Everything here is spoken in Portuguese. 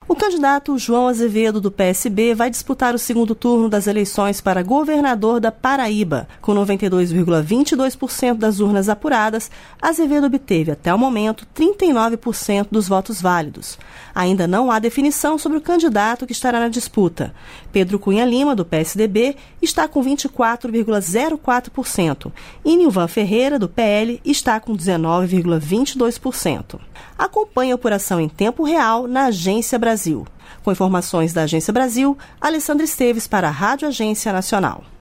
O candidato João Azevedo, do PSB, vai disputar o segundo turno das eleições para governador da Paraíba. Com 92,22% das urnas apuradas, Azevedo obteve, até o momento, 39% dos votos válidos. Ainda não há definição sobre o candidato que estará na disputa. Pedro Cunha Lima, do PSDB, está com 24,04% e Nilvan Ferreira, do PL, está com 19,22%. Acompanhe a apuração em tempo real na Agência Brasil. Com informações da Agência Brasil, Alessandra Esteves para a Rádio Agência Nacional.